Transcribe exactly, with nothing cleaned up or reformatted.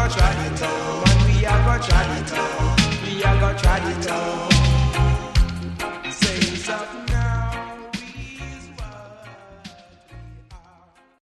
go try it out. Man, we a go try it out. We a go try it out.